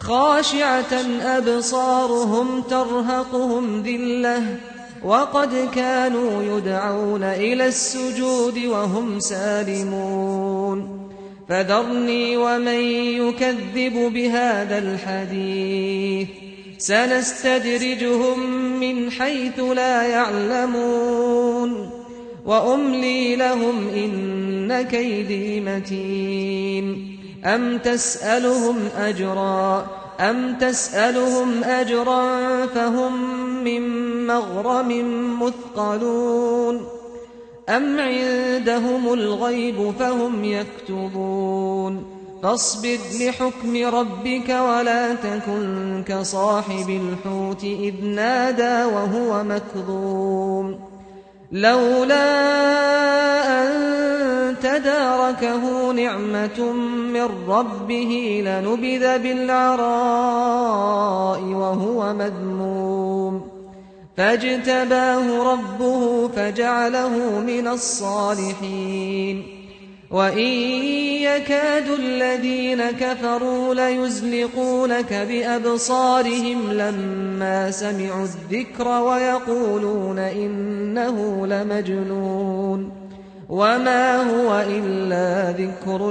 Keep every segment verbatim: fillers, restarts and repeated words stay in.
خاشعة أبصارهم ترهقهم ذلة وقد كانوا يدعون إلى السجود وهم سالمون فذرني ومن يكذب بهذا الحديث سنستدرجهم من حيث لا يعلمون وأملي لهم إن كيدي متين أم تسألهم أجرا أم تسألهم أجرا فهم من مغرم مثقلون أم عندهم الغيب فهم يكتبون فاصبر لحكم ربك ولا تكن كصاحب الحوت إذ نادى وهو مكظوم لولا أن تداركه نعمة من ربه لنبذ بالعراء وهو مذموم فاجتباه ربه فجعله من الصالحين وإن يكاد الذين كفروا ليزلقونك بأبصارهم لما سمعوا الذكر ويقولون إنه لمجنون وما هو إلا ذكر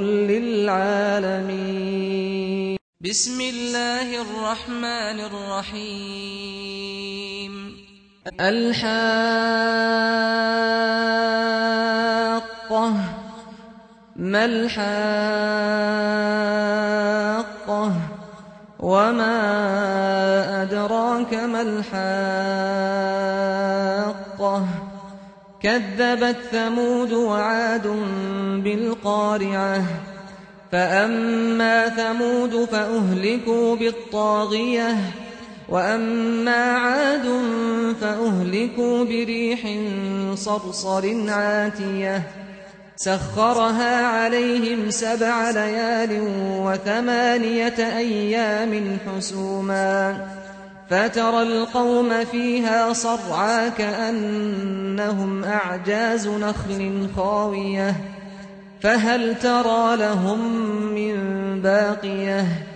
للعالمين. بسم الله الرحمن الرحيم. الحاقة ما الحاقة وما أدراك ما الحاقة كذبت ثمود وعاد بالقارعة فأما ثمود فأهلكوا بالطاغية وأما عاد فأهلكوا بريح صرصر عاتية سخرها عليهم سبع ليال وثمانية أيام حسوما فترى القوم فيها صرعى كأنهم أعجاز نخل خاوية فهل ترى لهم من باقية